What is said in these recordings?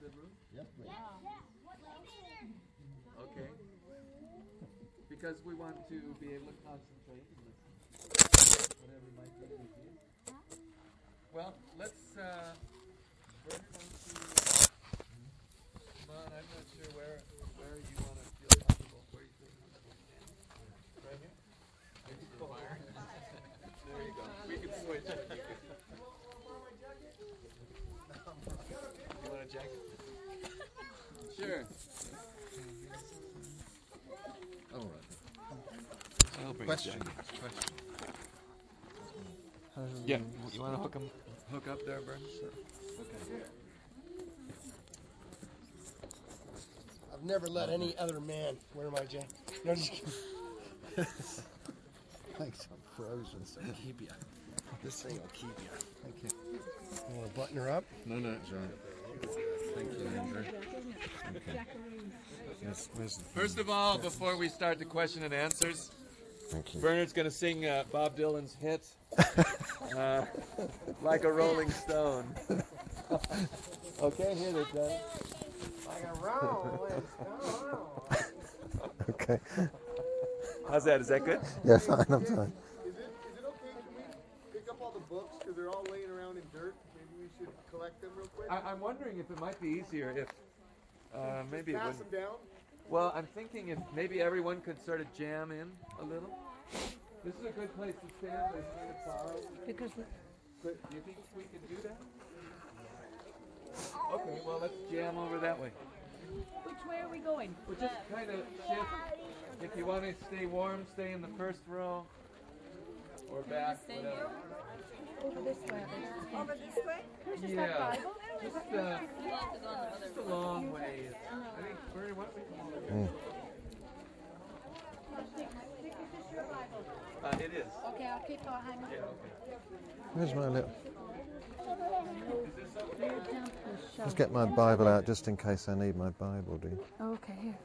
good room? Yes, please. Okay. Because we want to be able to concentrate and listen. Whatever might be with you. Well, let's bring it on to come on, I'm not sure where you want to feel comfortable. Where you feel comfortable. Right here? Maybe the fire. There you go. We can switch. You want a jacket? Sure. All right. I'll bring Question. Yeah. You want to hook up there, Bert? Sure. Okay. I've never let any other man wear my jacket. No, just kidding. Thanks, I'm frozen. So keep you. This thing will keep you. Thank you. You want to button her up? No, it's all right. Thank you, Andrew. Okay. Where's the First of all, before we start the question and answers, Thank you. Bernard's going to sing Bob Dylan's hit, Like a Rolling Stone. Okay, here they go. Like a rolling stone. Okay. How's that? Is that good? Yeah, fine, I'm fine. Is it okay? Can we pick up all the books because they're all laying around in dirt? Maybe we should collect them real quick. I'm wondering if it might be easier if maybe it Pass wouldn't. them down. Well, I'm thinking if maybe everyone could sort of jam in a little. This is a good place to stand. There's kind of borrow. Because Do you think we could do that? Okay, well let's jam over that way. which way are we going? We'll just kind of shift. If you want to stay warm, stay in the first row. Or back, whatever. Over this way. Over this way? Where's this Yeah. Bible? Just a long way. I think, Bernie, why don't we come over here? It is. Okay, I'll keep behind my. Yeah, okay. Where's my little... Is this okay? Let's get my Bible out just in case I need my Bible, do you? Okay, here.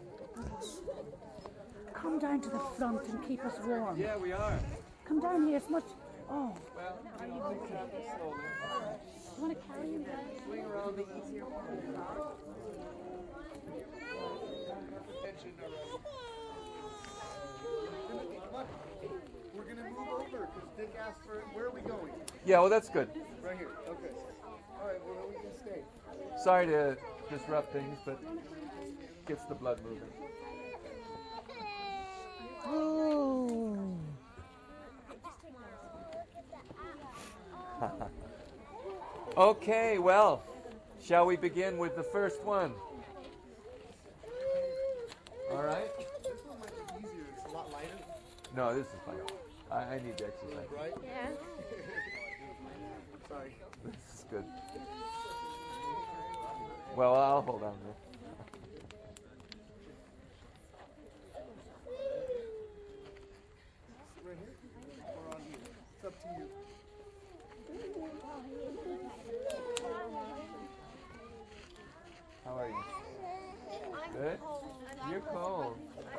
Come down to the front and keep us warm. Yeah, we are. Come down here as much. Oh, Well, you know, things happen slowly. you want to carry him down? Swing around the easier one. Attention already. Come on. We're going to move over because Dick asked for where are we going? Yeah, well, that's good. Right here. Okay. All right, well, then we can stay. Sorry to disrupt things, but gets the blood moving. Okay, well, shall we begin with the first one? All right. This one might be easier. It's a lot lighter, No, this is fine. I need to exercise. right? Yeah. Sorry. This is good. Well, I'll hold on there. Right here? Or on here? It's up to you. How are you? I'm Good? cold. You're cold.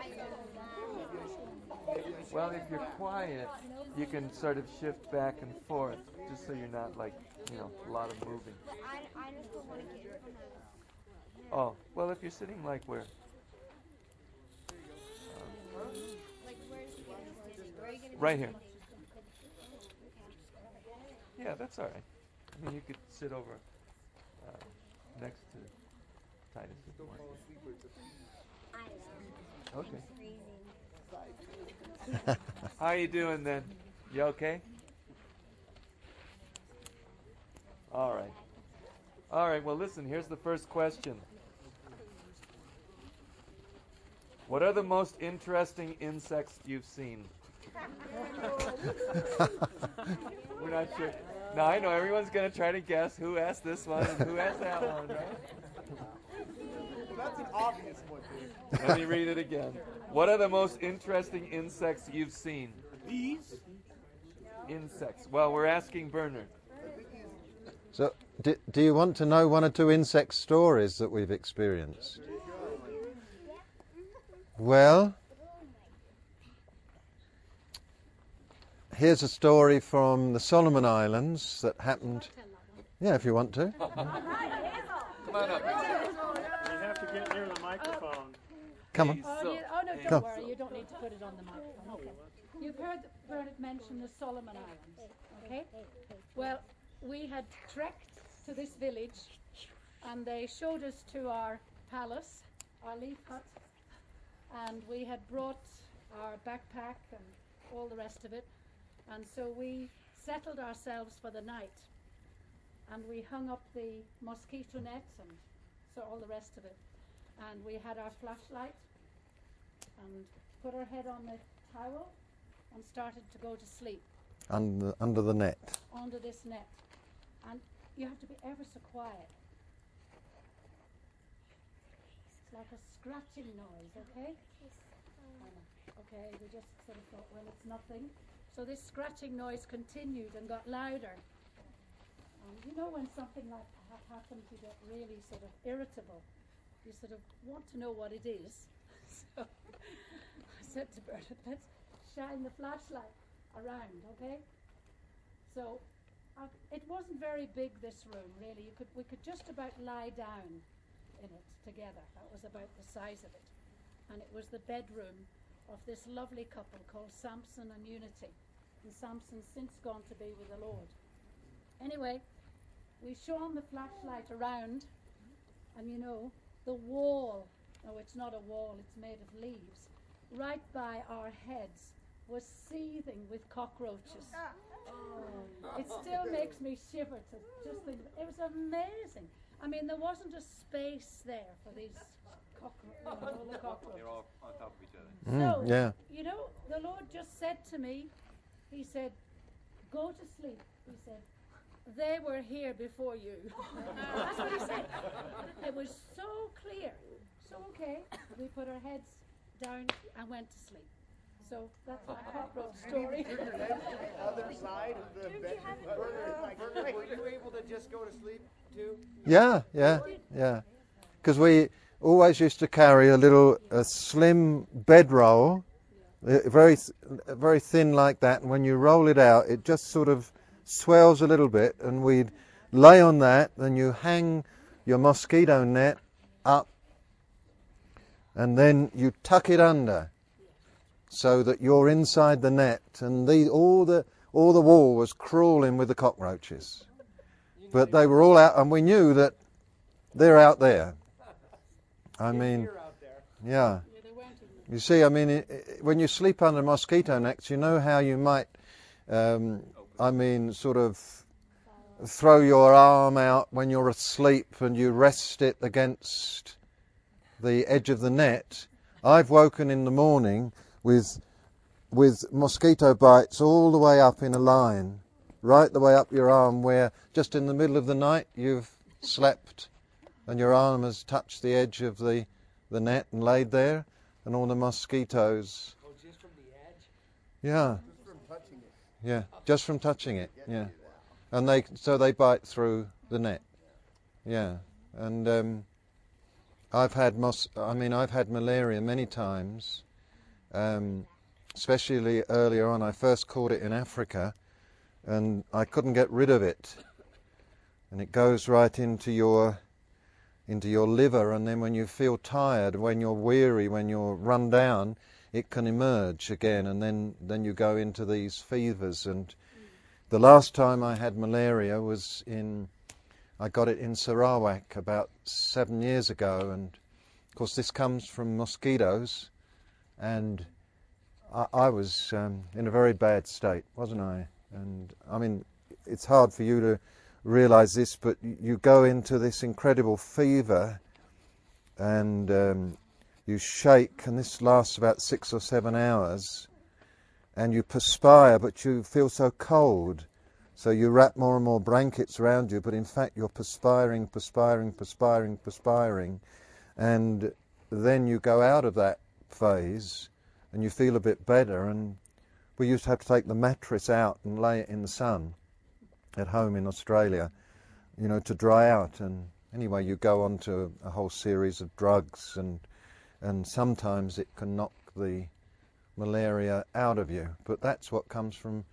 Well, if you're quiet, you can sort of shift back and forth, just so you're not like, a lot of moving. I just don't want to get from the... Oh, well, if you're sitting like where? Like, where's he going to sit? Where are you going to Right here. Yeah, that's all right. I mean, you could sit over next to Titus if you Don't want. fall asleep or it's a Okay. freezing. How are you doing then? You okay? All right. All right, well, listen, here's the first question. What are the most interesting insects you've seen? We're not sure. Now, I know everyone's going to try to guess who asked this one and who asked that one, right? Well, that's an obvious one, Dave. Let me read it again. What are the most interesting insects you've seen? Bees? Insects. Well, we're asking Bernard. So, do you want to know one or two insect stories that we've experienced? Well, here's a story from the Solomon Islands that happened. Yeah, if you want to. Come on up. You have to get near the microphone. Come on. Oh, So- no, don't Come. worry. You don't need to put it on the microphone. Okay. You've heard Bernard mention the Solomon Islands, okay? Well, we had trekked to this village, and they showed us to our palace, our leaf hut, and we had brought our backpack and all the rest of it, and so we settled ourselves for the night, and we hung up the mosquito nets and so all the rest of it, and we had our flashlight and put our head on the towel and started to go to sleep Under the net. under this net. And you have to be ever so quiet. It's like a scratching noise, okay? Okay, we just sort of thought, well, it's nothing. So this scratching noise continued and got louder. You know when something like that happens, you get really sort of irritable. You sort of want to know what it is. So I said to Bernard, let's shine the flashlight around, okay? So it wasn't very big, this room, really. We could just about lie down in it together. That was about the size of it. And it was the bedroom of this lovely couple called Samson and Unity. And Samson's since gone to be with the Lord. Anyway, we shone the flashlight around, and you know, the wall, no, it's not a wall, it's made of leaves, right by our heads was seething with cockroaches. Oh, it still makes me shiver to just think of it. It was amazing. I mean, there wasn't a space there for these cockroaches. They're all on top of each other. So, Yeah. you know, the Lord just said to me, he said, go to sleep. He said, they were here before you. That's what he said. It was so clear. So, okay, we put our heads down and went to sleep. So that's my cockroach story. Turn your head to the other side of the bed. Bernard, were you able to just go to sleep too? Yeah. Because we always used to carry a slim bedroll, very thin like that, and when you roll it out, it just sort of swells a little bit, and we'd lay on that, then you hang your mosquito net up, and then you tuck it under, so that you're inside the net, and all the wall was crawling with the cockroaches. But they were all out, and we knew that they're out there. I mean, yeah. You see, I mean, when you sleep under mosquito nets, you know how you might, sort of throw your arm out when you're asleep and you rest it against the edge of the net. I've woken in the morning with mosquito bites all the way up in a line, right the way up your arm, where just in the middle of the night you've slept and your arm has touched the edge of the net and laid there, and all the mosquitoes. Oh, just from the edge? Yeah. Just from touching it. Yeah, just from touching it. Yeah. And they bite through the net. Yeah. And I've had malaria many times. Especially earlier on, I first caught it in Africa, and I couldn't get rid of it. And it goes right into your liver, and then when you feel tired, when you're weary, when you're run down, it can emerge again, and then you go into these fevers. And the last time I had malaria was I got it in Sarawak about 7 years ago, and of course this comes from mosquitoes, and I was in a very bad state, wasn't I? And I mean, it's hard for you to realize this, but you go into this incredible fever, and you shake, and this lasts about 6 or 7 hours, and you perspire, but you feel so cold, so you wrap more and more blankets around you, but in fact you're perspiring, and then you go out of that phase, and you feel a bit better. And we used to have to take the mattress out and lay it in the sun at home in Australia, to dry out. And anyway, you go on to a whole series of drugs, and sometimes it can knock the malaria out of you. But that's what comes from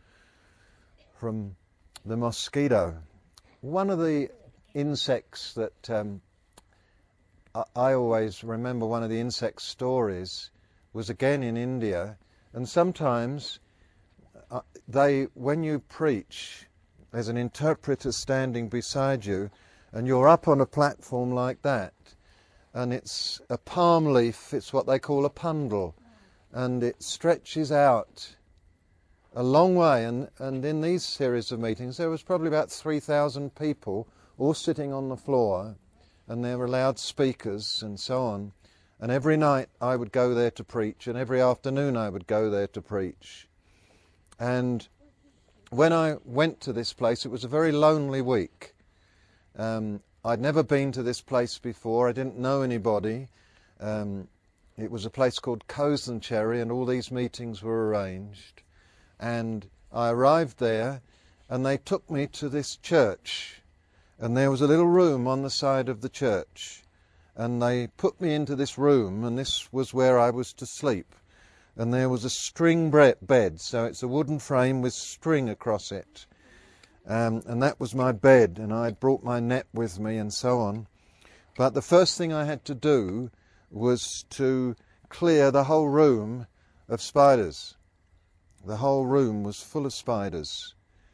the mosquito. One of the insects that I always remember one of the insect stories was again in India, and sometimes when you preach, there's an interpreter standing beside you, and you're up on a platform like that, and it's a palm leaf, it's what they call a pundal, and it stretches out a long way, and in these series of meetings there was probably about 3,000 people all sitting on the floor, and there were loudspeakers and so on, and every night I would go there to preach, and every afternoon I would go there to preach. And when I went to this place, it was a very lonely week. I'd never been to this place before. I didn't know anybody. It was a place called Cosencherry, and all these meetings were arranged. And I arrived there, and they took me to this church. And there was a little room on the side of the church. And they put me into this room, and this was where I was to sleep. And there was a string bed, so it's a wooden frame with string across it. And that was my bed, and I'd brought my net with me and so on. But the first thing I had to do was to clear the whole room of spiders. The whole room was full of spiders.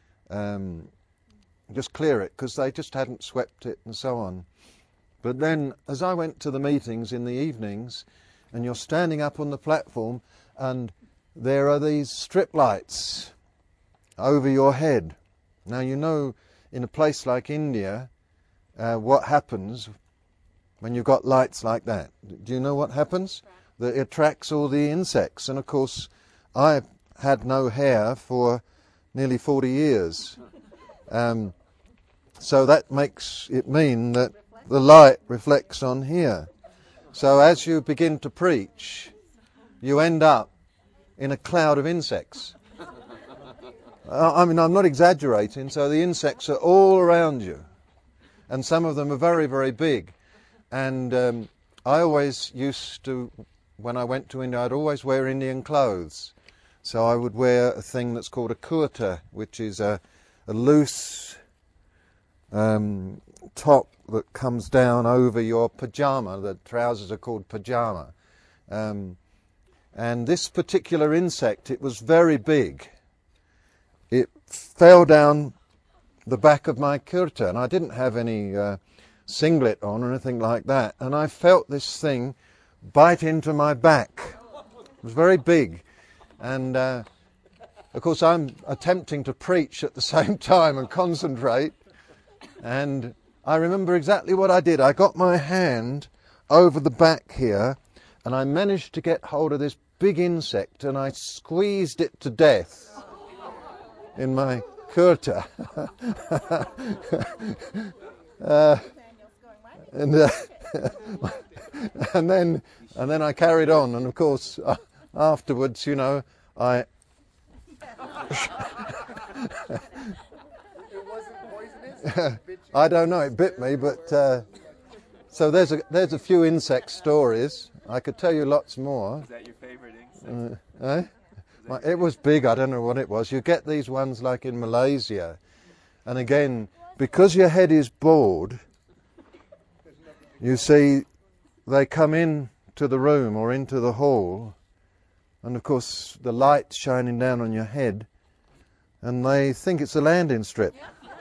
Just clear it, because they just hadn't swept it and so on. But then, as I went to the meetings in the evenings, and you're standing up on the platform, and there are these strip lights over your head. Now, you know, in a place like India, what happens when you've got lights like that. Do you know what happens? That it attracts all the insects. And of course, I had no hair for nearly 40 years. So that makes it mean that the light reflects on here. So as you begin to preach, you end up in a cloud of insects. I mean, I'm not exaggerating, so the insects are all around you. And some of them are very, very big. And I always used to, when I went to India, I'd always wear Indian clothes. So I would wear a thing that's called a kurta, which is a loose top that comes down over your pajama. The trousers are called pajama. And this particular insect, it was very big. It fell down the back of my kurta, and I didn't have any singlet on or anything like that, and I felt this thing bite into my back. It was very big, and of course I'm attempting to preach at the same time and concentrate, and I remember exactly what I did. I got my hand over the back here, and I managed to get hold of this big insect, and I squeezed it to death in my kurta. And then I carried on, and of course afterwards, you know, It wasn't poisonous? It bit you? I don't know, it bit me, but so there's a few insect stories. I could tell you lots more. Is that your favorite insect? It was big, I don't know what it was. You get these ones like in Malaysia, and again, because your head is bald, you see, they come in to the room or into the hall, and of course the light's shining down on your head, and they think it's a landing strip.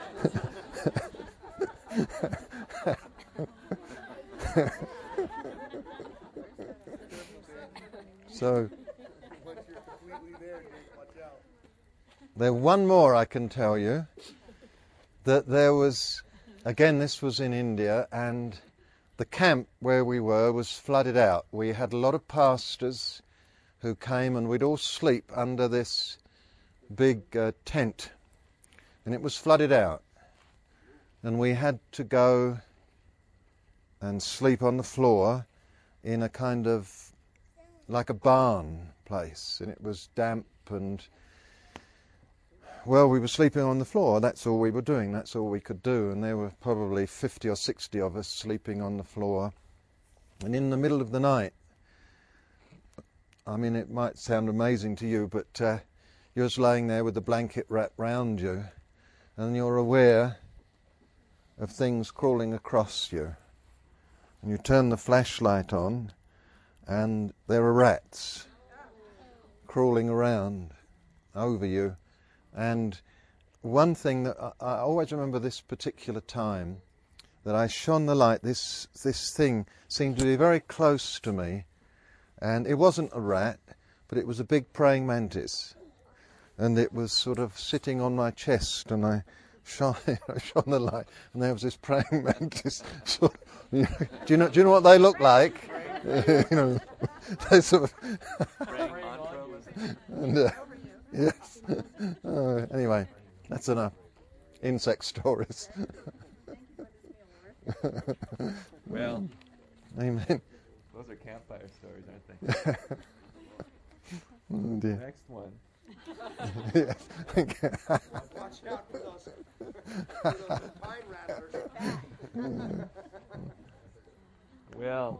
So Once you're completely there, you watch out. there's one more I can tell you, that there was, again this was in India, and the camp where we were was flooded out. We had a lot of pastors who came, and we'd all sleep under this big tent, and it was flooded out, and we had to go and sleep on the floor in a kind of like a barn place, and it was damp, and well, we were sleeping on the floor. That's all we were doing, that's all we could do, and there were probably 50 or 60 of us sleeping on the floor. And in the middle of the night, I mean, it might sound amazing to you, but you're just laying there with the blanket wrapped round you, and you're aware of things crawling across you. and you turn the flashlight on, and there are rats crawling around over you. And one thing that I always remember, this particular time that I shone the light, this thing seemed to be very close to me, and it wasn't a rat, but it was a big praying mantis, and it was sort of sitting on my chest, and I shone the light, and there was this praying mantis. Sort of, do you know what they look like? They sort of. And, yes. Anyway, that's enough. Insect stories. Well, Amen. those are campfire stories, aren't they? Oh dear. Next one. Yes. Watch out for those pine rattlers. Well,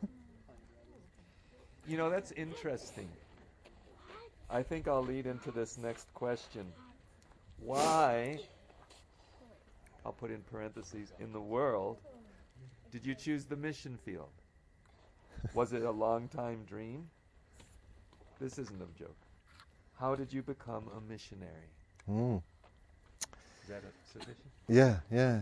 that's interesting. I think I'll lead into this next question. Why, I'll put in parentheses, in the world, did you choose the mission field? Was it a long-time dream? This isn't a joke. How did you become a missionary? Mm. Is that sufficient? Yeah.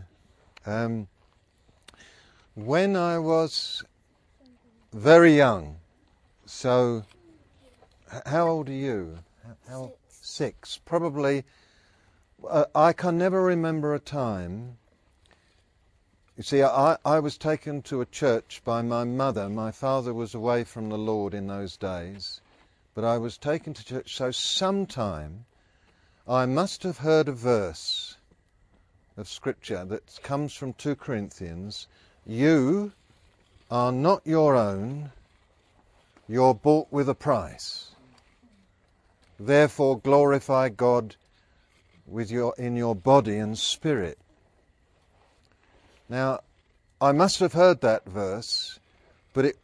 When I was very young, so how old are you? How? 6. Probably. I can never remember a time. You see, I was taken to a church by my mother. My father was away from the Lord in those days, but I was taken to church. So sometime I must have heard a verse of Scripture that comes from 2 Corinthians. You are not your own, you're bought with a price. Therefore glorify God in your body and spirit. Now, I must have heard that verse, but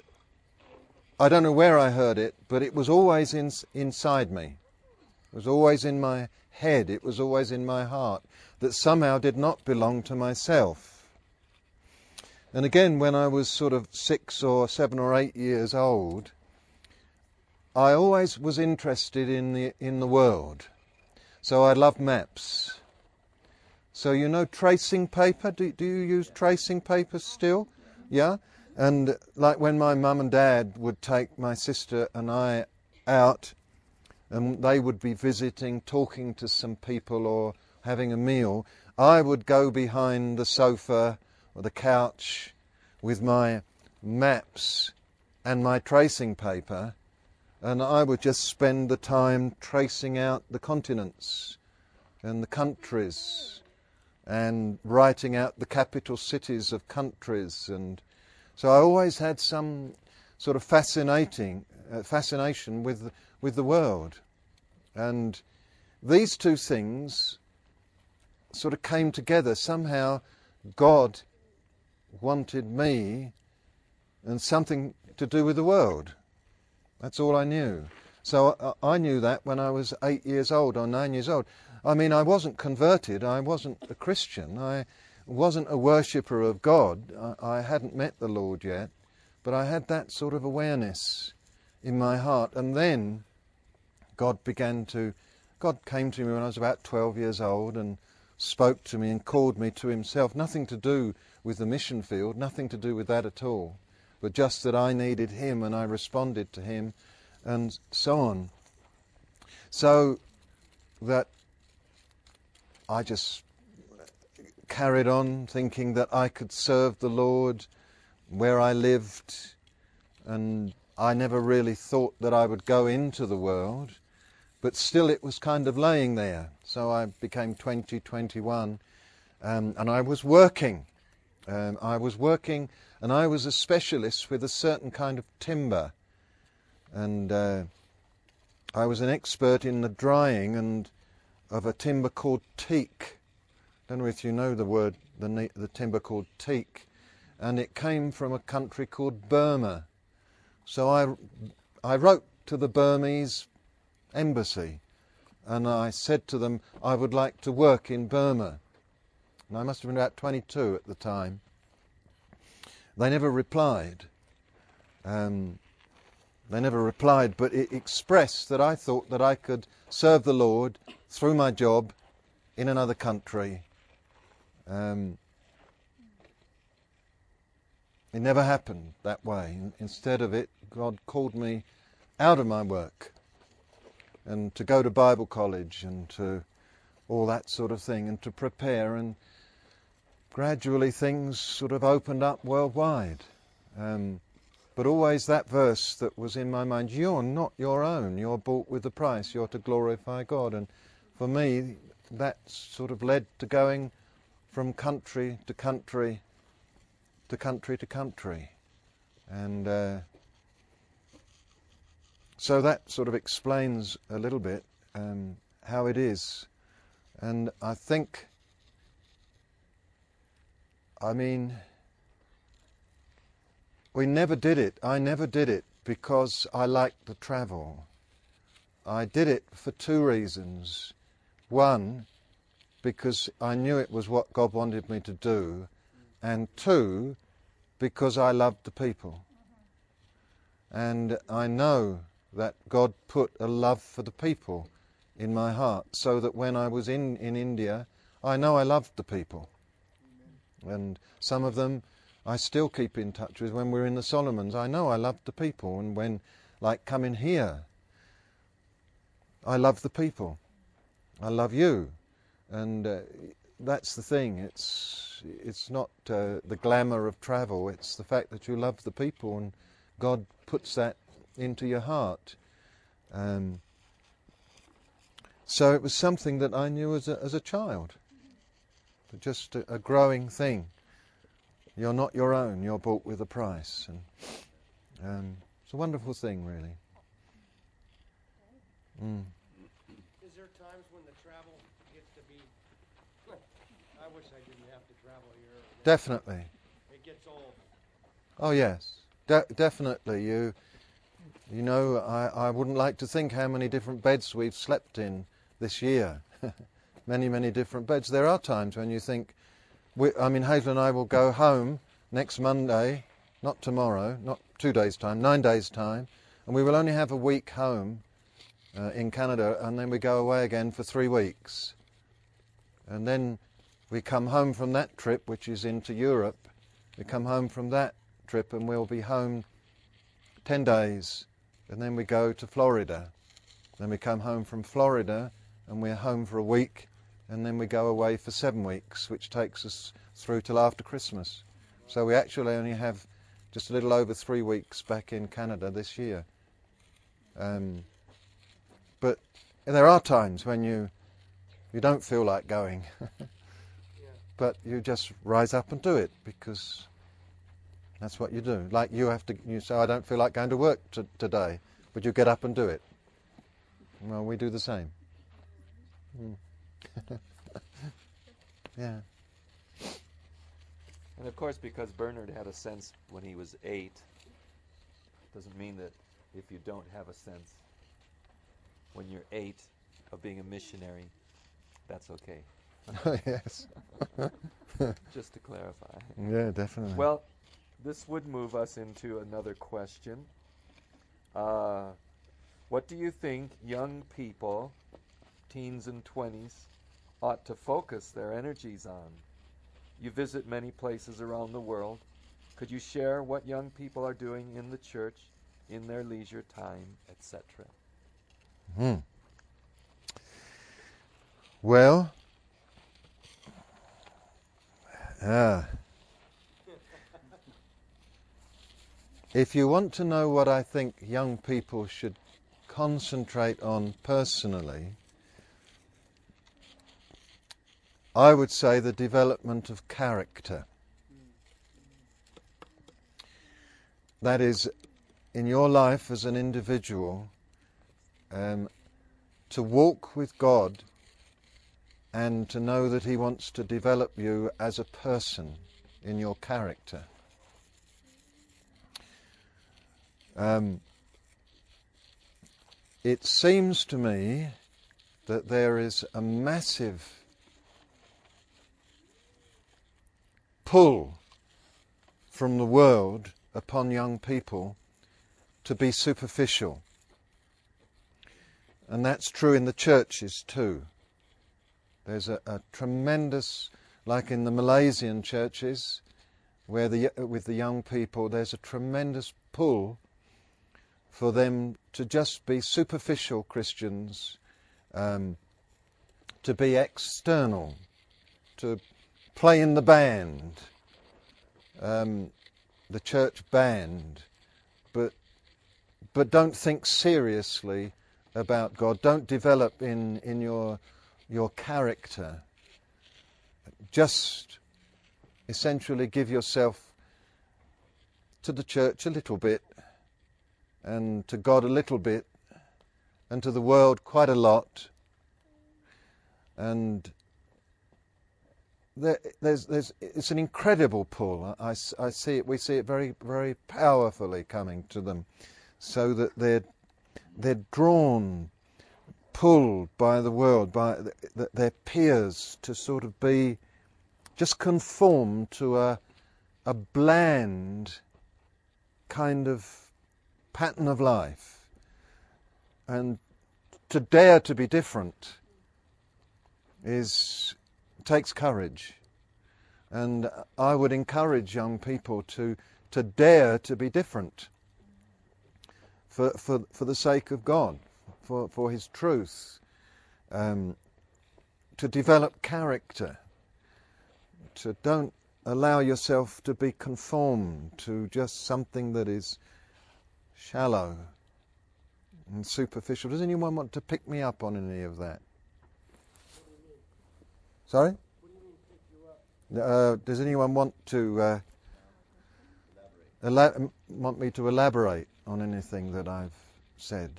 I don't know where I heard it, but it was always inside me. It was always in my head, it was always in my heart, that somehow did not belong to myself. And again, when I was sort of 6 or 7 or 8 years old, I always was interested in the world. So I loved maps. So tracing paper, do you use tracing paper still? Yeah? And like when my mum and dad would take my sister and I out, and they would be visiting, talking to some people or having a meal, I would go behind the sofa or the couch with my maps and my tracing paper, and I would just spend the time tracing out the continents and the countries and writing out the capital cities of countries. And so I always had some sort of fascination with the world. And these two things sort of came together. Somehow God wanted me and something to do with the world. That's all I knew. So I knew that when I was 8 years old or 9 years old. I mean, I wasn't converted, I wasn't a Christian, I wasn't a worshipper of God, I hadn't met the Lord yet, but I had that sort of awareness in my heart. And then God came to me when I was about 12 years old and spoke to me and called me to himself. Nothing to do with the mission field, nothing to do with that at all, but just that I needed him and I responded to him and so on. So that I just carried on thinking that I could serve the Lord where I lived, and I never really thought that I would go into the world, but still it was kind of laying there. So I became 20, 21, and I was working. And I was a specialist with a certain kind of timber, and I was an expert in the drying of a timber called teak. I don't know if you know the word, the timber called teak, and it came from a country called Burma. So I wrote to the Burmese embassy, and I said to them I would like to work in Burma. And I must have been about 22 at the time. They never replied. But it expressed that I thought that I could serve the Lord through my job in another country. It never happened that way. Instead of it, God called me out of my work and to go to Bible college and to all that sort of thing and to prepare, and gradually things sort of opened up worldwide. But always that verse that was in my mind, you're not your own, you're bought with a price, you're to glorify God. And for me, that sort of led to going from country to country to country to country. And so that sort of explains a little bit how it is. And I think, we never did it. I never did it because I liked to travel. I did it for two reasons. One, because I knew it was what God wanted me to do. And two, because I loved the people. And I know that God put a love for the people in my heart, so that when I was in India, I know I loved the people. And some of them I still keep in touch with. When we're in the Solomons, I know I loved the people. And when, like, coming here, I love the people. I love you. And that's the thing. It's not the glamour of travel. It's the fact that you love the people, and God puts that into your heart. So it was something that I knew as a child. Just a growing thing. You're not your own, you're bought with a price. And it's a wonderful thing, really. Is there times when the travel gets to be, I wish I didn't have to travel here. Definitely. It gets old. Oh yes, definitely. You know, I wouldn't like to think how many different beds we've slept in this year. Many different beds. There are times when you think, Hazel and I will go home next Monday, not tomorrow, not 2 days' time, 9 days' time, and we will only have a week home in Canada, and then we go away again for 3 weeks. And then we come home from that trip, which is into Europe. We come home from that trip and we'll be home 10 days, and then we go to Florida. Then we come home from Florida and we're home for a week, and then we go away for 7 weeks, which takes us through till after Christmas. So we actually only have just a little over 3 weeks back in Canada this year. But there are times when you don't feel like going, but you just rise up and do it, because that's what you do. Like you say, I don't feel like going to work today, but you get up and do it. Well, we do the same. Yeah. And of course, because Bernard had a sense when he was 8, doesn't mean that if you don't have a sense when you're 8 of being a missionary, that's okay. Yes. Just to clarify. Yeah, definitely. Well, this would move us into another question. What do you think young people, teens and 20s, ought to focus their energies on? You visit many places around the world. Could you share what young people are doing in the church, in their leisure time, etc.? Well, if you want to know what I think young people should concentrate on personally, I would say the development of character. That is, in your life as an individual, to walk with God and to know that He wants to develop you as a person in your character. It seems to me that there is a massive pull from the world upon young people to be superficial. And that's true in the churches too. There's a tremendous, like in the Malaysian churches, where with the young people, there's a tremendous pull for them to just be superficial Christians, to be external, to play in the band, the church band, but don't think seriously about God. Don't develop in your character. Just essentially give yourself to the church a little bit, and to God a little bit, and to the world quite a lot. And it's an incredible pull. I see it. We see it very, very powerfully coming to them, so that they're drawn, pulled by the world, by their peers, to sort of be just conform to a bland kind of pattern of life, and to dare to be different takes courage. And I would encourage young people to dare to be different for the sake of God, for His truth, to develop character, to don't allow yourself to be conformed to just something that is shallow and superficial. Does anyone want to pick me up on any of that? Sorry? Does anyone want to want me to elaborate on anything that I've said?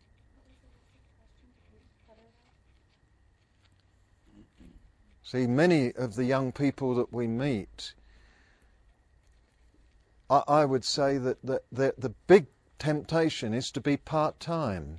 See, many of the young people that we meet, I would say that the big temptation is to be part-time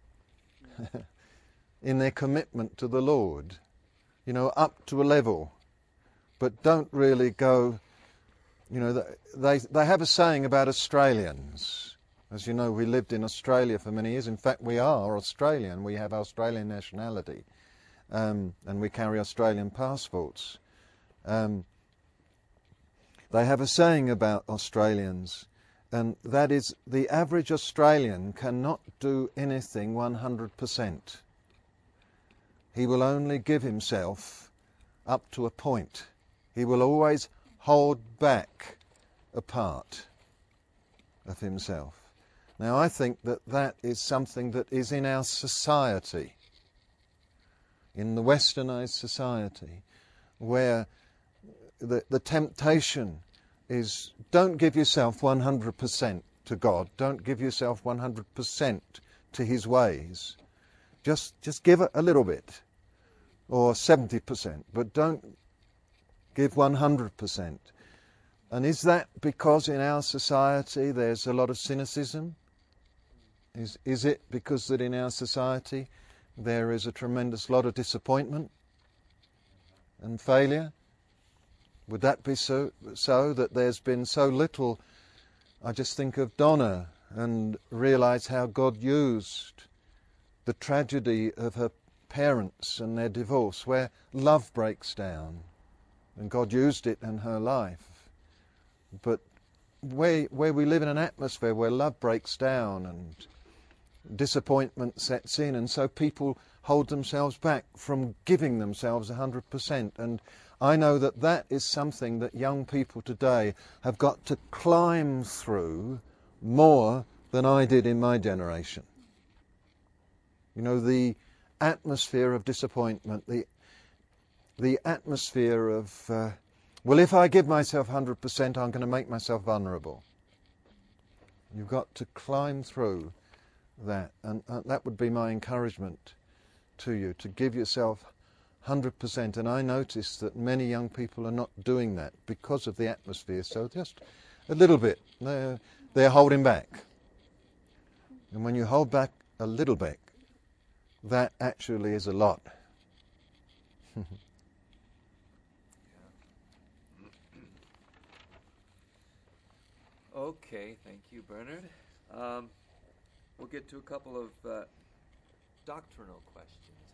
in their commitment to the Lord, up to a level, but don't really go, they have a saying about Australians. As you know, we lived in Australia for many years. In fact, we are Australian. We have Australian nationality. And we carry Australian passports. They have a saying about Australians, and that is, the average Australian cannot do anything 100%. He will only give himself up to a point. He will always hold back a part of himself. Now, I think that is something that is in our society, in the westernized society, where the temptation is, don't give yourself 100% to God, don't give yourself 100% to His ways. Just give it a little bit, or 70%, but don't give 100%. And is that because in our society there's a lot of cynicism? Is it because that in our society there is a tremendous lot of disappointment and failure? Would that be so that there's been so little? I just think of Donna and realise how God used the tragedy of her parents and their divorce, where love breaks down, and God used it in her life. But where we live in an atmosphere where love breaks down and disappointment sets in, and so people hold themselves back from giving themselves 100%. And I know that is something that young people today have got to climb through more than I did in my generation. The atmosphere of disappointment, the atmosphere of, well, if I give myself 100%, I'm going to make myself vulnerable. You've got to climb through that, and that would be my encouragement to you, to give yourself 100%. And I notice that many young people are not doing that because of the atmosphere, so just a little bit. They're holding back. And when you hold back a little bit, that actually is a lot. Okay, thank you, Bernard. We'll get to a couple of doctrinal questions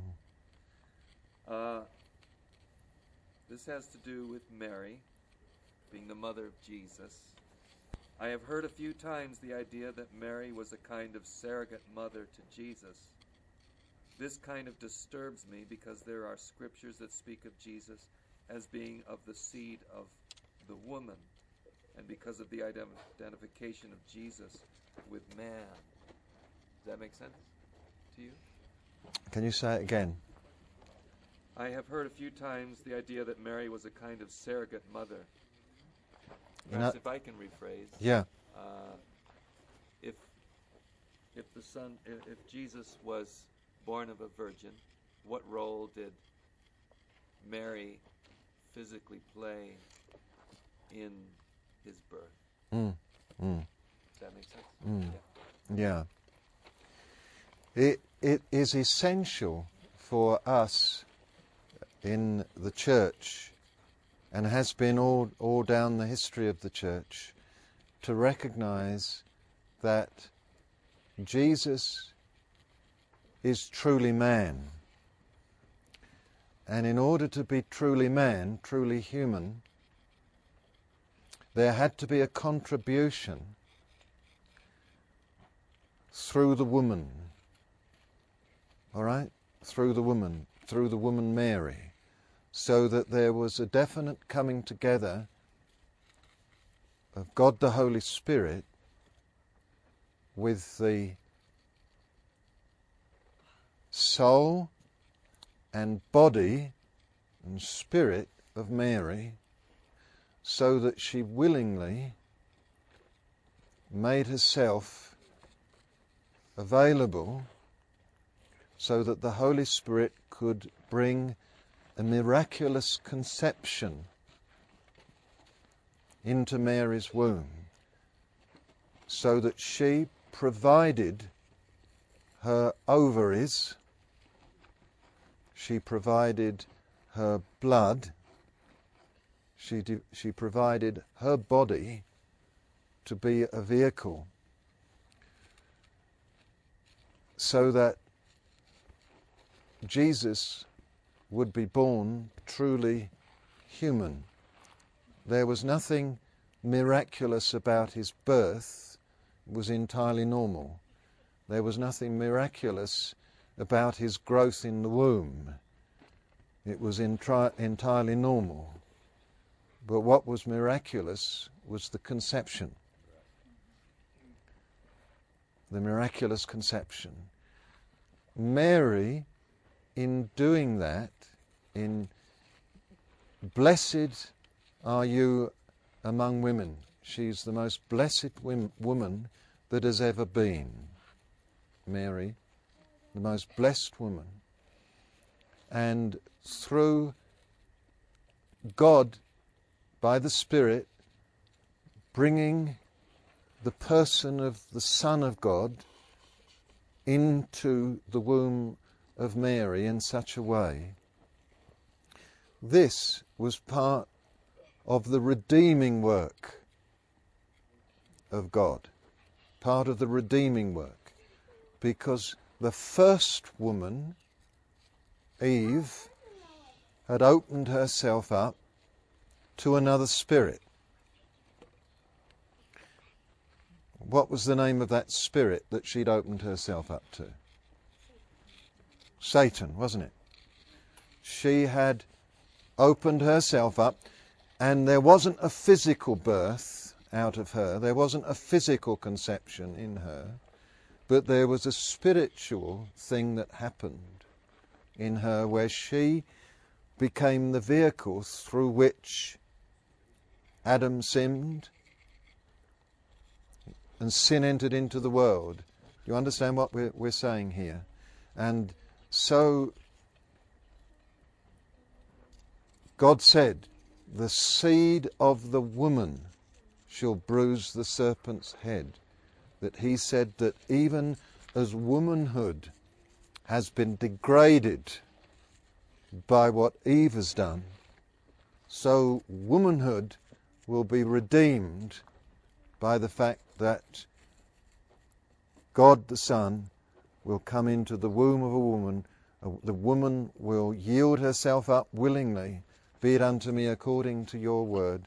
here. This has to do with Mary being the mother of Jesus. I have heard a few times the idea that Mary was a kind of surrogate mother to Jesus. This kind of disturbs me because there are scriptures that speak of Jesus as being of the seed of the woman, and because of the identification of Jesus with man. Does that make sense to you? Can you say it again? I have heard a few times the idea that Mary was a kind of surrogate mother. Perhaps if I can rephrase. Yeah. If Jesus was born of a virgin, what role did Mary physically play in his birth? Does that make sense? Yeah. It is essential for us in the church, and has been all down the history of the church, to recognize that Jesus is truly man. And in order to be truly man, truly human, there had to be a contribution through the woman. All right? Through the woman Mary, so that there was a definite coming together of God the Holy Spirit with the soul and body and spirit of Mary, so that she willingly made herself available so that the Holy Spirit could bring a miraculous conception into Mary's womb, so that she provided her ovaries, she provided her blood, she provided her body to be a vehicle, so that Jesus would be born truly human. There was nothing miraculous about his birth. It was entirely normal. There was nothing miraculous about his growth in the womb. It was entirely normal. But what was miraculous was the conception. The miraculous conception. Mary, in doing that, in blessed are you among women. She's the most blessed woman that has ever been. Mary, the most blessed woman. And through God, by the Spirit, bringing the person of the Son of God into the womb of Mary in such a way. This was part of the redeeming work of God, part of the redeeming work, because the first woman, Eve, had opened herself up to another spirit. What was the name of that spirit that she'd opened herself up to? Satan, wasn't it? She had opened herself up, and there wasn't a physical birth out of her, there wasn't a physical conception in her, but there was a spiritual thing that happened in her where she became the vehicle through which Adam sinned and sin entered into the world. Do you understand what we're saying here? And so God said, the seed of the woman shall bruise the serpent's head. That he said that even as womanhood has been degraded by what Eve has done, so womanhood will be redeemed by the fact that God the Son will come into the womb of a woman. The woman will yield herself up willingly, be it unto me according to your word.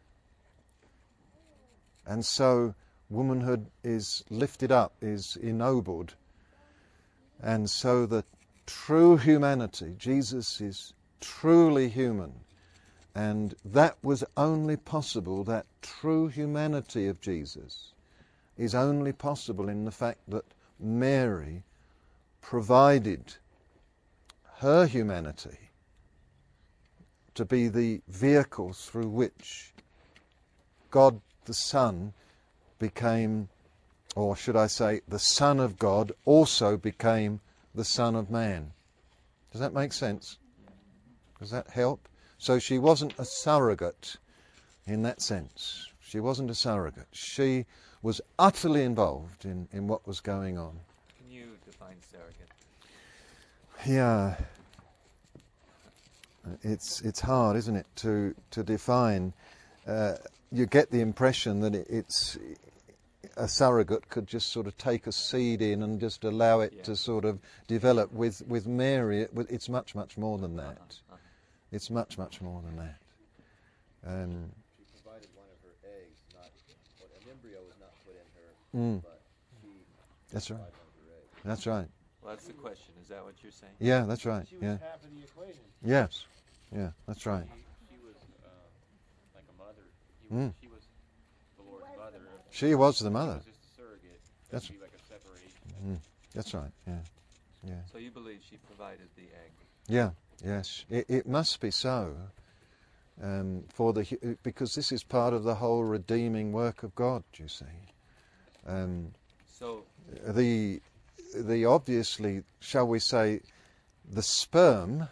And so womanhood is lifted up, is ennobled. And so the true humanity, Jesus is truly human. And that was only possible, that true humanity of Jesus is only possible in the fact that Mary provided her humanity to be the vehicle through which God the Son became, or should I say, the Son of God also became the Son of Man. Does that make sense? Does that help? So she wasn't a surrogate in that sense. She wasn't a surrogate. She was utterly involved in what was going on. Can you define surrogate? Yeah. It's hard, isn't it, to define. You get the impression that it's a surrogate could just sort of take a seed in and just allow it to sort of develop. With Mary, it's much, much more than that. It's much, much more than that. She provided one of her eggs, an embryo was not put in her, but she That's right. provided one of her eggs. That's right. Well, that's the question. Is that what you're saying? Yeah, that's right. She was Yeah. half of the equation. Yes. Yeah, that's right. She was like a mother. She was the Lord's mother. She was the mother. She was just a surrogate. That's- That'd be like a separation. That's right. Yeah. Yeah. So you believe she provided the egg? Yeah. Yes. It must be so. Because this is part of the whole redeeming work of God, you see. So The obviously, shall we say, the sperm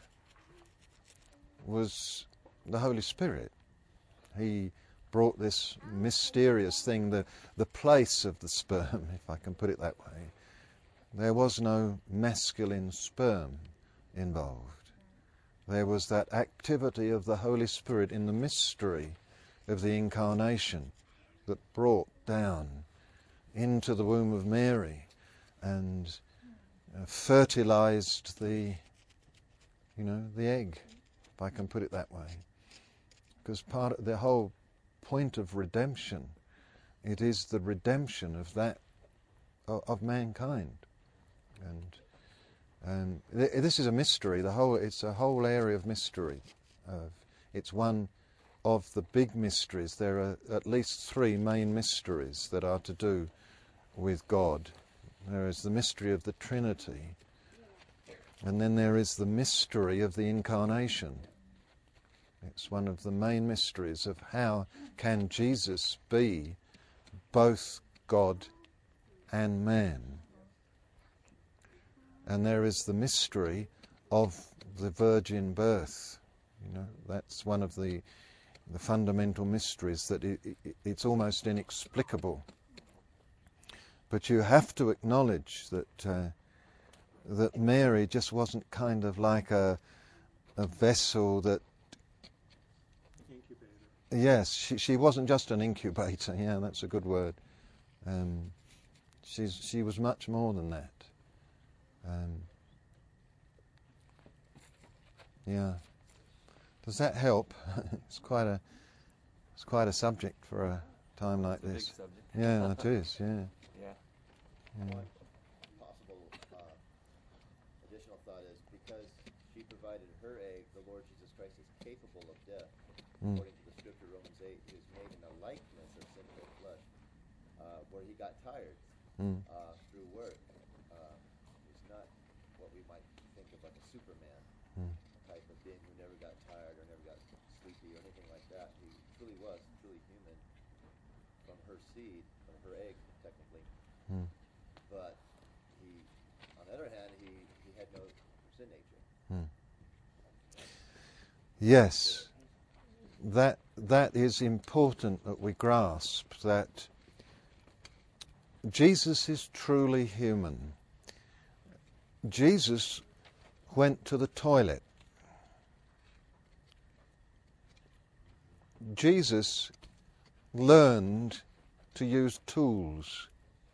was the Holy Spirit. He brought this mysterious thing, the place of the sperm, if I can put it that way. There was no masculine sperm involved. There was that activity of the Holy Spirit in the mystery of the Incarnation that brought down into the womb of Mary and fertilized the egg, if I can put it that way. Because part of the whole point of redemption, it is the redemption of that, of mankind. And this is a mystery. It's a whole area of mystery. It's one of the big mysteries. There are at least three main mysteries that are to do with God. There is the mystery of the Trinity, and then there is the mystery of the Incarnation. It's one of the main mysteries of how can Jesus be both God and man. And there is the mystery of the virgin birth. That's one of the fundamental mysteries that it's almost inexplicable. But you have to acknowledge that Mary just wasn't kind of like a vessel that. Incubator. Yes, she wasn't just an incubator. Yeah, that's a good word. She was much more than that. Yeah. Does that help? It's quite a subject for a time like It's a this. big subject. Yeah, it is. Yeah. Yeah. One possible additional thought is because she provided her egg, the Lord Jesus Christ is capable of death. According to the scripture, Romans 8, he was made in the likeness of sinful flesh, where he got tired through work. He's not what we might think of like a Superman type of being who never got tired or never got sleepy or anything like that. He truly was truly human from her seed, from her egg, technically. But he, on the other hand, he had no sin nature. Yes. That is important that we grasp that Jesus is truly human. Jesus went to the toilet. Jesus learned to use tools.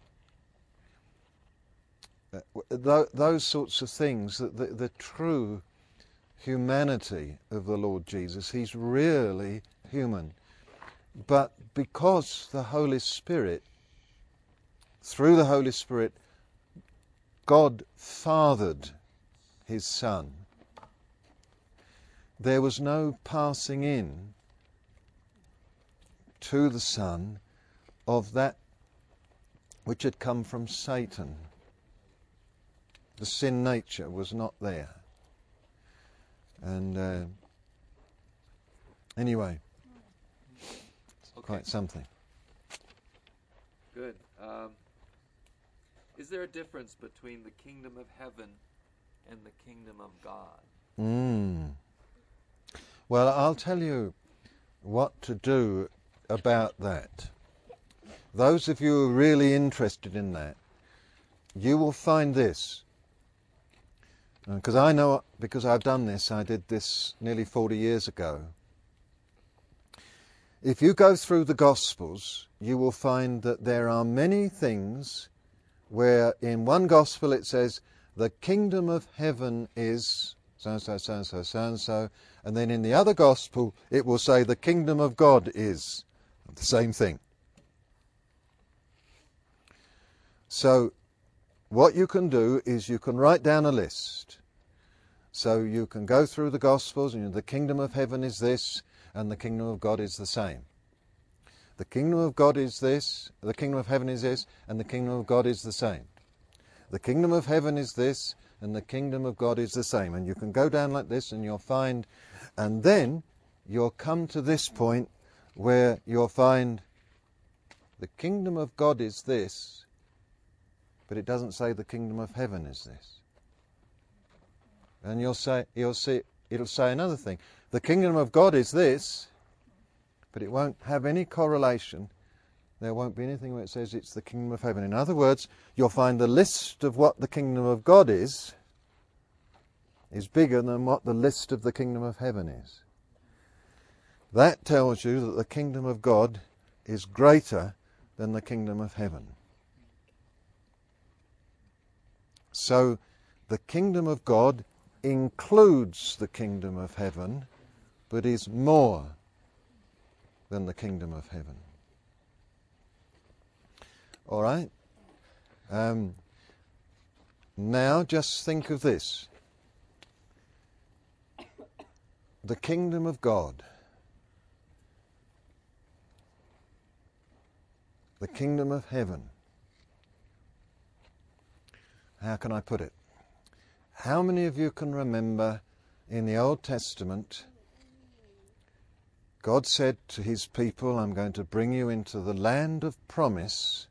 Those sorts of things, the true humanity of the Lord Jesus, he's really human. But because the Holy Spirit, through the Holy Spirit, God fathered his Son, there was no passing in to the Son of that which had come from Satan. The sin nature was not there. And anyway, it's quite something. Good. Is there a difference between the kingdom of heaven and the kingdom of God? Well, I'll tell you what to do about that. Those of you who are really interested in that, you will find this. Because I know, because I've done this, I did this nearly 40 years ago. If you go through the Gospels, you will find that there are many things where in one Gospel it says, the kingdom of heaven is so-and-so, so-and-so, so-and-so, and then in the other Gospel it will say the kingdom of God is the same thing. So what you can do is you can write down a list. So you can go through the Gospels and the kingdom of heaven is this and the kingdom of God is the same. The kingdom of God is this, the kingdom of heaven is this, and the kingdom of God is the same. The kingdom of heaven is this and the kingdom of God is the same. And you can go down like this and you'll find, and then you'll come to this point where you'll find the kingdom of God is this, but it doesn't say the kingdom of heaven is this. And it'll say another thing. The kingdom of God is this, but it won't have any correlation. There won't be anything where it says it's the kingdom of heaven. In other words, you'll find the list of what the kingdom of God is bigger than what the list of the kingdom of heaven is. That tells you that the kingdom of God is greater than the kingdom of heaven. So the kingdom of God includes the kingdom of heaven, but is more than the kingdom of heaven. All right? Now just think of this. The kingdom of God. The kingdom of heaven. How can I put it? How many of you can remember in the Old Testament, God said to his people, I'm going to bring you into the land of promise,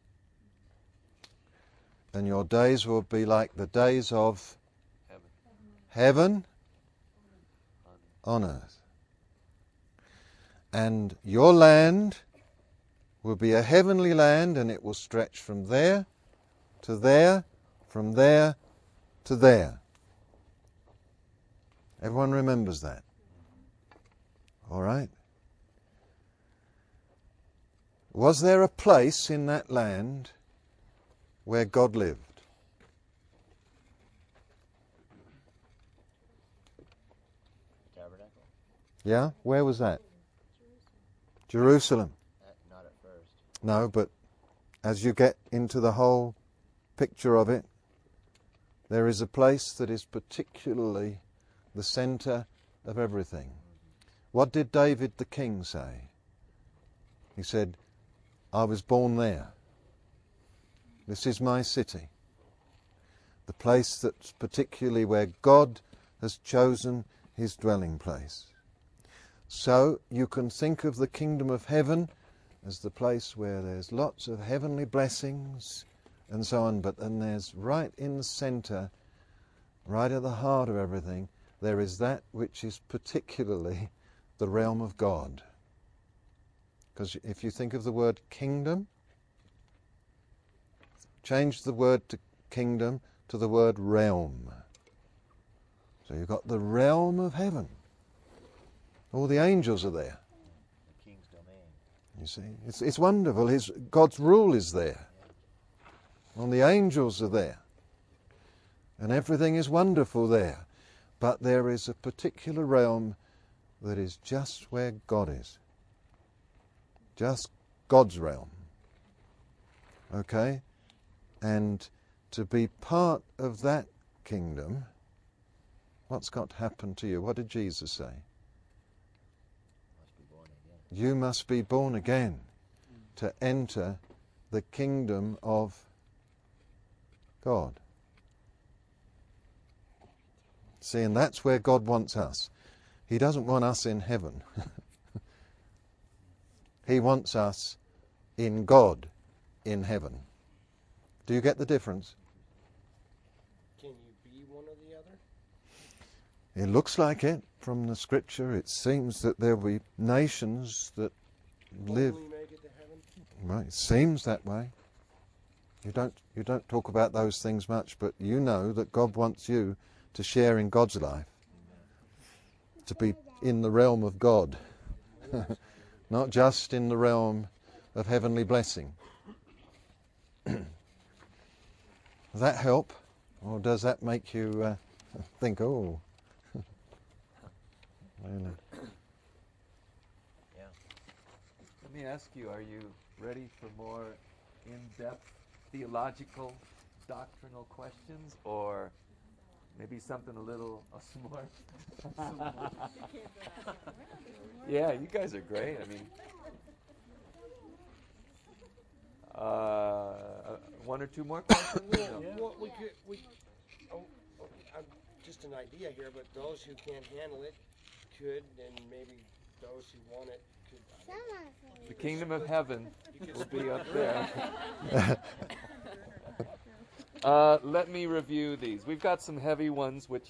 and your days will be like the days of heaven on earth. And your land will be a heavenly land, and it will stretch from there to there, from there to there. Everyone remembers that? All right. Was there a place in that land where God lived? Tabernacle? Yeah? Where was that? Jerusalem. Not at first. No, but as you get into the whole picture of it, there is a place that is particularly the centre of everything. What did David the king say? He said, I was born there. This is my city. The place that's particularly where God has chosen his dwelling place. So you can think of the kingdom of heaven as the place where there's lots of heavenly blessings and so on, but then there's right in the centre, right at the heart of everything, there is that which is particularly the realm of God. Because if you think of the word kingdom, change the word to kingdom to the word realm. So you've got the realm of heaven. All the angels are there. The king's domain. You You see, it's wonderful. God's rule is there. And the angels are there. And everything is wonderful there. But there is a particular realm that is just where God is. Just God's realm. Okay? And to be part of that kingdom, what's got to happen to you? What did Jesus say? You must be born again to enter the kingdom of God. See, and that's where God wants us. He doesn't want us in heaven. He wants us in God in heaven. Do you get the difference? Can you be one or the other? It looks like it from the scripture. It seems that there will be nations that live. Only make it to heaven? Right, it seems that way. You don't talk about those things much, but you know that God wants you to share in God's life, to be in the realm of God, not just in the realm of heavenly blessing. Does that help, or does that make you think, oh, really? Yeah. Let me ask you, are you ready for more in-depth theological, doctrinal questions, or maybe something a little more? Yeah, you guys are great. I mean, one or two more questions? Well, No. well, just an idea here, but those who can't handle it could, and maybe those who want it could. The kingdom of heaven will be up there. Let me review these. We've got some heavy ones, which,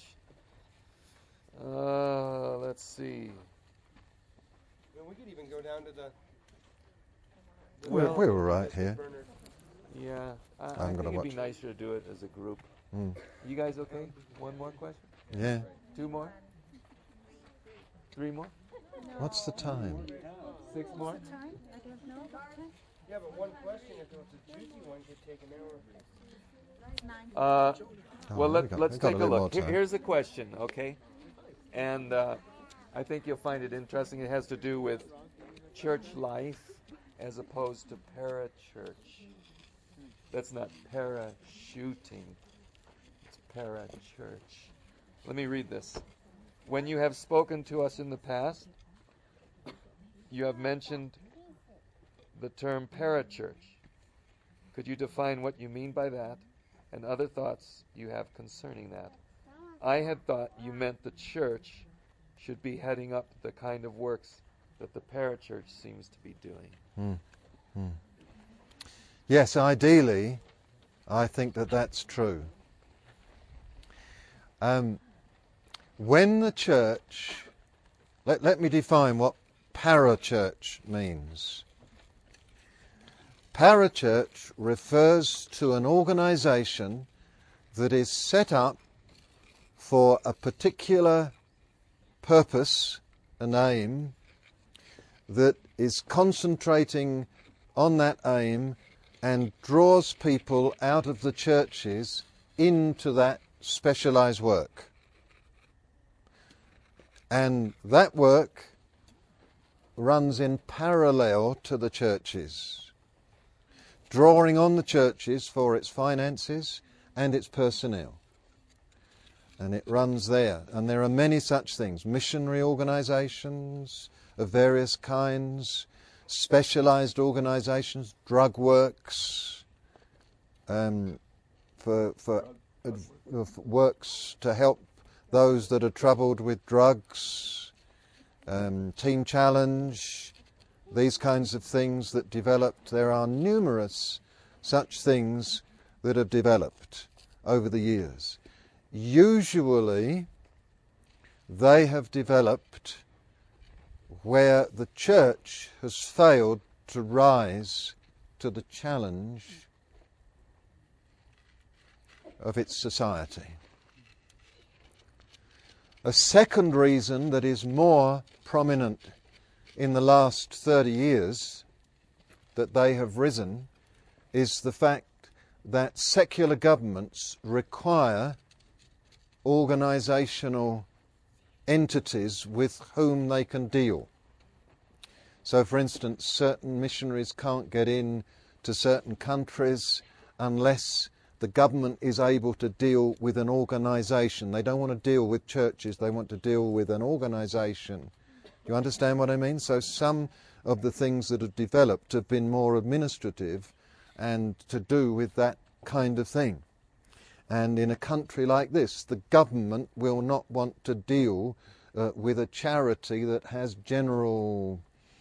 let's see. Well, we could even go down to the. We're all right here. Yeah, I I'm think gonna it'd be watch. nicer to do it as a group. Mm. You guys okay? One more question? Yeah. Two more? Three more? What's the time? 6 more? Time? I don't know. Yeah, but one question, if it was a juicy one, could take an Well, hour. we've got let's a take a little more look. time. Here's a question, okay? And I think you'll find it interesting. It has to do with church life as opposed to parachurch. That's not parachuting. It's parachurch. Let me read this. When you have spoken to us in the past, you have mentioned the term parachurch. Could you define what you mean by that and other thoughts you have concerning that? I had thought you meant the church should be heading up the kind of works that the parachurch seems to be doing. Yes, ideally, I think that that's true. When the church, let me define what parachurch means. Parachurch refers to an organization that is set up for a particular purpose and aim, that is concentrating on that aim and draws people out of the churches into that specialized work. And that work runs in parallel to the churches, drawing on the churches for its finances and its personnel. And it runs there. And there are many such things. Missionary organizations of various kinds, specialized organizations, drug works, for works to help those that are troubled with drugs, Teen Challenge, these kinds of things that developed. There are numerous such things that have developed over the years. Usually, they have developed where the church has failed to rise to the challenge of its society. A second reason that is more prominent in the last 30 years that they have risen is the fact that secular governments require organisational entities with whom they can deal. So, for instance, certain missionaries can't get in to certain countries unless the government is able to deal with an organisation. They don't want to deal with churches, they want to deal with an organisation. Do you understand what I mean? So some of the things that have developed have been more administrative and to do with that kind of thing. And in a country like this, the government will not want to deal with a charity that has general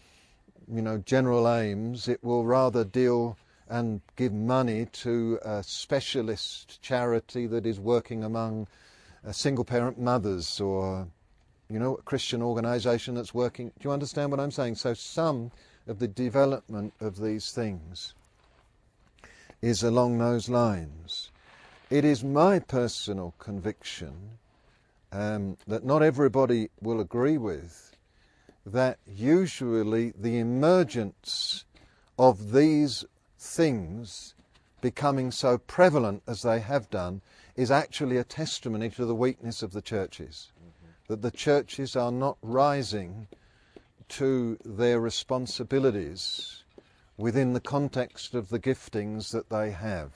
aims. It will rather deal and give money to a specialist charity that is working among single-parent mothers, or, a Christian organisation that's working. Do you understand what I'm saying? So some of the development of these things is along those lines. It is my personal conviction that not everybody will agree with, that usually the emergence of these things becoming so prevalent as they have done is actually a testimony to the weakness of the churches. That the churches are not rising to their responsibilities within the context of the giftings that they have.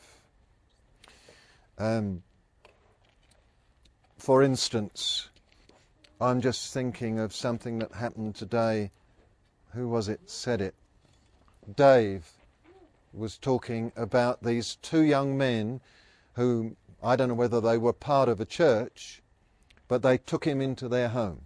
For instance, I'm just thinking of something that happened today. Who was it said it? Dave was talking about these two young men who, I don't know whether they were part of a church, but they took him into their home.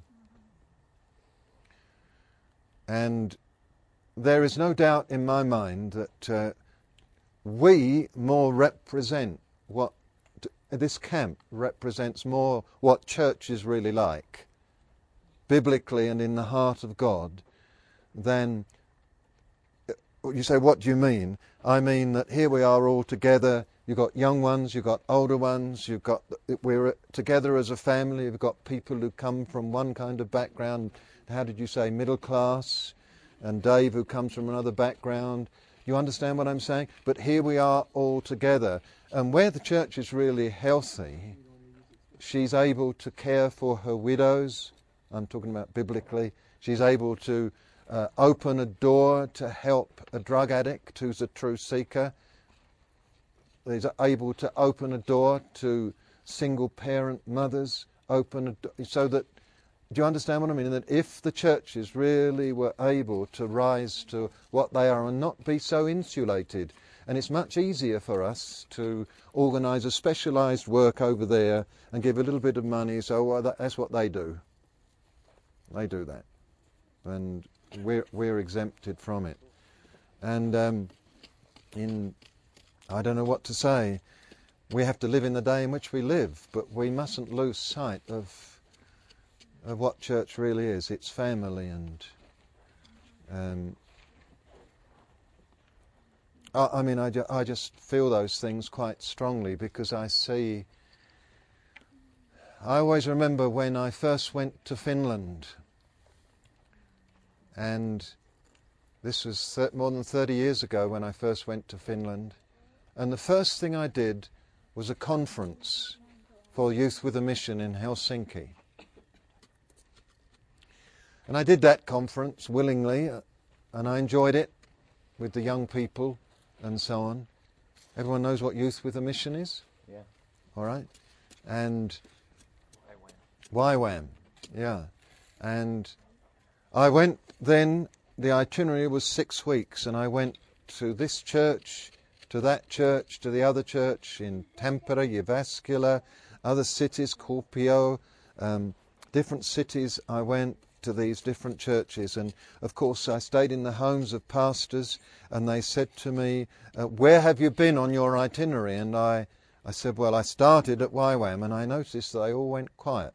And there is no doubt in my mind that we more represent what this camp represents, more what church is really like, biblically and in the heart of God, than... You say, what do you mean? I mean that here we are all together. You've got young ones, you've got older ones, we're together as a family. You've got people who come from one kind of background, how did you say, middle class, and Dave who comes from another background. You understand what I'm saying? But here we are all together. And where the church is really healthy, she's able to care for her widows. I'm talking about biblically. She's able to open a door to help a drug addict who's a true seeker. He's able to open a door to single parent mothers, so that, do you understand what I mean? That if the churches really were able to rise to what they are and not be so insulated, and it's much easier for us to organise a specialised work over there and give a little bit of money, so that's what they do. They do that. And we're exempted from it. And I don't know what to say. We have to live in the day in which we live, but we mustn't lose sight of what church really is. It's family, and I just feel those things quite strongly, because I always remember when I first went to Finland, and this was more than 30 years ago when I first went to Finland, and the first thing I did was a conference for Youth with a Mission in Helsinki. And I did that conference willingly, and I enjoyed it with the young people and so on. Everyone knows what Youth with a Mission is? Yeah. All right. And YWAM, yeah. And I went then, the itinerary was 6 weeks, and I went to this church, to that church, to the other church in Tampere, Jyväskylä, other cities, Kuopio, different cities. I went to these different churches, and of course I stayed in the homes of pastors, and they said to me, where have you been on your itinerary? And I said, well, I started at YWAM, and I noticed they all went quiet.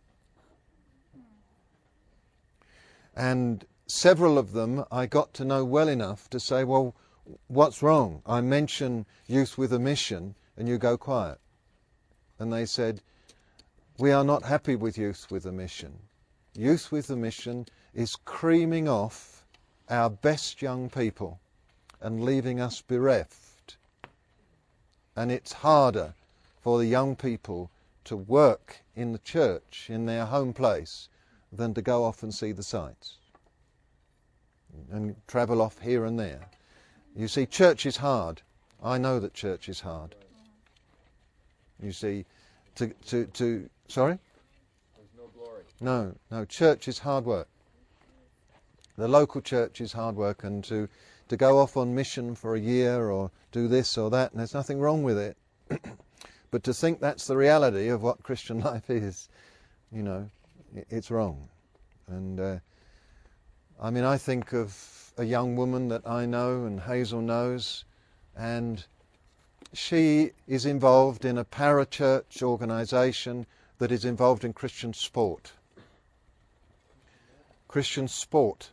And several of them I got to know well enough to say, well, what's wrong? I mention Youth with a Mission and you go quiet. And they said, we are not happy with Youth with a Mission. Youth with a Mission is creaming off our best young people. and leaving us bereft. And it's harder for the young people to work in the church, in their home place, than to go off and see the sights and travel off here and there. You see, church is hard. I know that church is hard. You see, sorry? There's no glory. No, church is hard work. The local church is hard work, and to go off on mission for a year or do this or that, and there's nothing wrong with it. But to think that's the reality of what Christian life is, you know, it's wrong. And I mean, I think of a young woman that I know and Hazel knows, and she is involved in a parachurch organisation that is involved in Christian sport. Christian sport.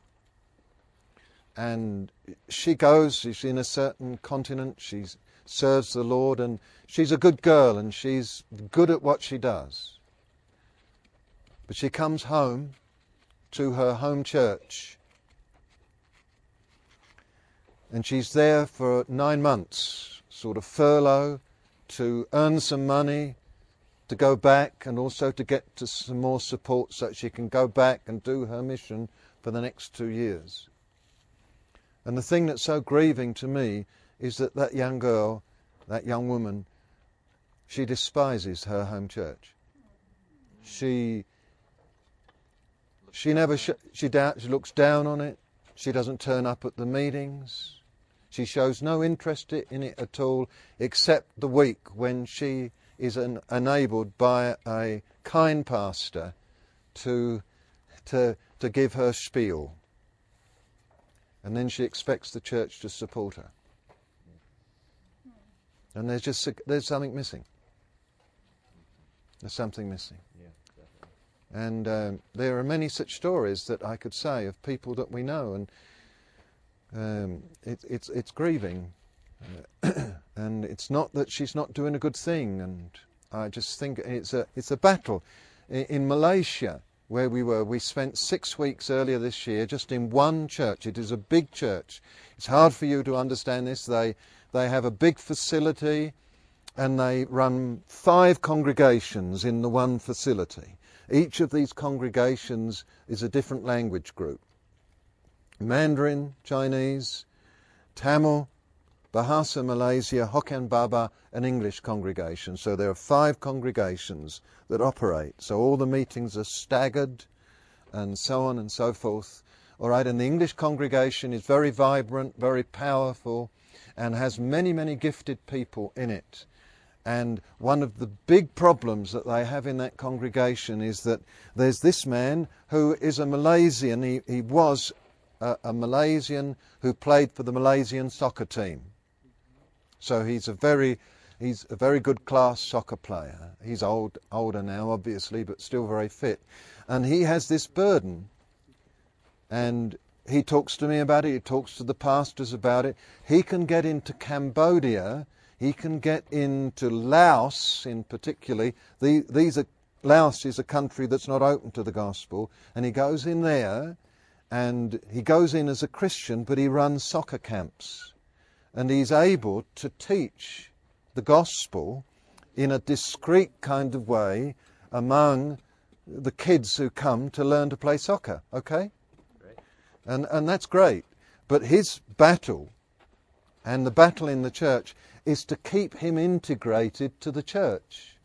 And she goes, she's in a certain continent, she serves the Lord, and she's a good girl and she's good at what she does. But she comes home to her home church and she's there for 9 months, sort of furlough, to earn some money, to go back and also to get to some more support so that she can go back and do her mission for the next 2 years. And the thing that's so grieving to me is that that young girl, that young woman, she despises her home church. She looks down on it. She doesn't turn up at the meetings. She shows no interest in it at all, except the week when she is enabled by a kind pastor to give her spiel. And then she expects the church to support her. And there's something missing. There's something missing. Yeah, definitely. And there are many such stories that I could say of people that we know, and it's grieving. And it's not that she's not doing a good thing, and I just think it's a battle. In Malaysia, where we spent 6 weeks earlier this year just in one church. It is a big church. It's hard for you to understand this. They have a big facility and they run 5 congregations in the one facility. Each of these congregations is a different language group. Mandarin, Chinese, Tamil, Bahasa Malaysia, Hokkien Baba, an English congregation. So there are 5 congregations that operate. So all the meetings are staggered and so on and so forth. All right, and the English congregation is very vibrant, very powerful, and has many, many gifted people in it. And one of the big problems that they have in that congregation is that there's this man who is a Malaysian. He was a Malaysian who played for the Malaysian soccer team. So he's a very good class soccer player. He's older now, obviously, but still very fit. And he has this burden. And he talks to me about it. He talks to the pastors about it. He can get into Cambodia. He can get into Laos, in particular. Laos is a country that's not open to the gospel. And he goes in there, and he goes in as a Christian, but he runs soccer camps. And he's able to teach the gospel in a discreet kind of way among the kids who come to learn to play soccer, okay? Great. And that's great. But his battle, and the battle in the church, is to keep him integrated to the church.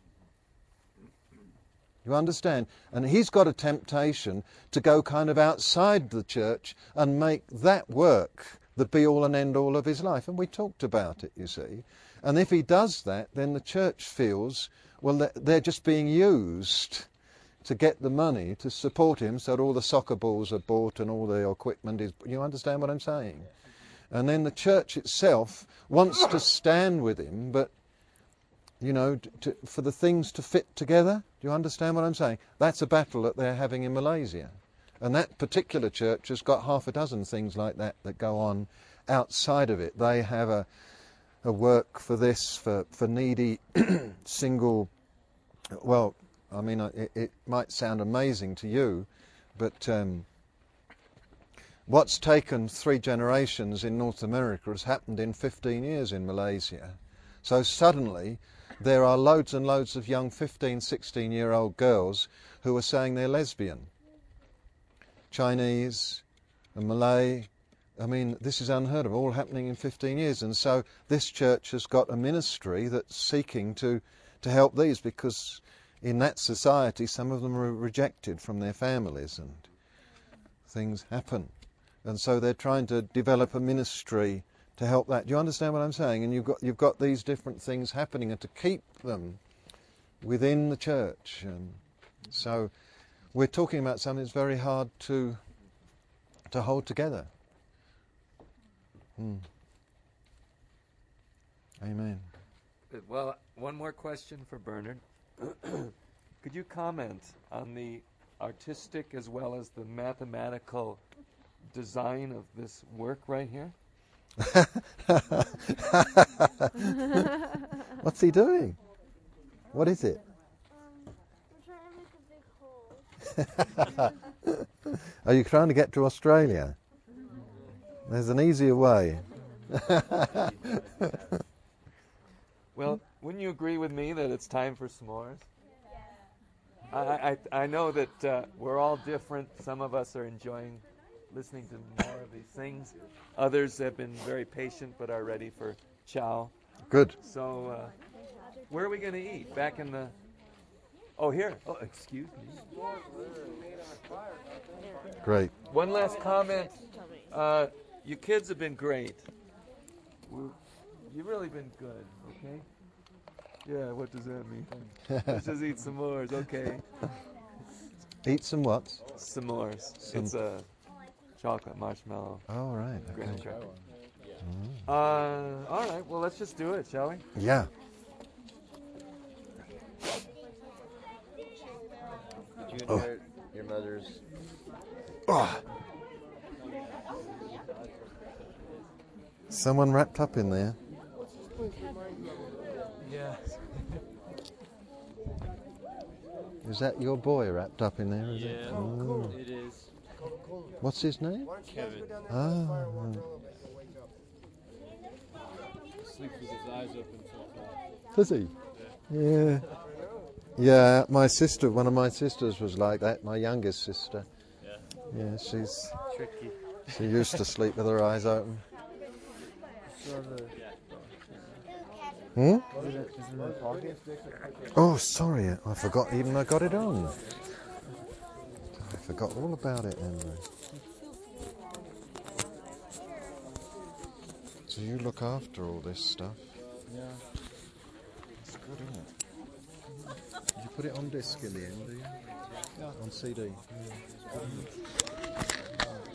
You understand? And he's got a temptation to go kind of outside the church and make that work the be-all and end-all of his life. And we talked about it, you see. And if he does that, then the church feels, well, they're just being used to get the money to support him so that all the soccer balls are bought and all the equipment is... You understand what I'm saying? And then the church itself wants to stand with him, but, you know, for the things to fit together. Do you understand what I'm saying? That's a battle that they're having in Malaysia. And that particular church has got 6 things like that go on outside of it. They have a work for this, for needy single... Well, I mean, it might sound amazing to you, but what's taken 3 generations in North America has happened in 15 years in Malaysia. So suddenly there are loads and loads of young 15, 16-year-old girls who are saying they're lesbian. Chinese and Malay. I mean, this is unheard of, all happening in 15 years. And so this church has got a ministry that's seeking to help these, because in that society some of them are rejected from their families and things happen. And so they're trying to develop a ministry to help that. Do you understand what I'm saying? And you've got these different things happening, and to keep them within the church. And so we're talking about something that's very hard to hold together. Amen. Well, one more question for Bernard. Could you comment on the artistic as well as the mathematical design of this work right here? What's he doing? What is it? I'm trying to make a big hole. Are you trying to get to Australia? There's an easier way. Well, wouldn't you agree with me that it's time for s'mores? I know that we're all different. Some of us are enjoying listening to more of these things. Others have been very patient but are ready for chow. Good. So, where are we going to eat? Back in the... Oh, here. Oh, excuse me. Great. One last comment. You kids have been great. You've really been good, okay? Yeah, what does that mean? Let's just eat some more, okay? Eat some what? S'mores. It's a chocolate marshmallow. Oh, right. Graham Okay. cracker. All right, well, let's just do it, shall we? Yeah. Did you inherit your mother's? Oh. Someone wrapped up in there. Yeah. Is that your boy wrapped up in there? Is it? Yeah, Oh. it is. What's his name? Kevin. Ah. Sleeps with his eyes open sometimes. Does he? Yeah. Yeah, my sister, one of my sisters was like that, my youngest sister. Yeah. Yeah, she's... Tricky. She used to sleep with her eyes open. Hmm? Oh, sorry, I forgot even I got it on. I forgot all about it, Andrew. So you look after all this stuff? Yeah. It's good, isn't it? You put it on disc in the end, do you? Yeah. On CD?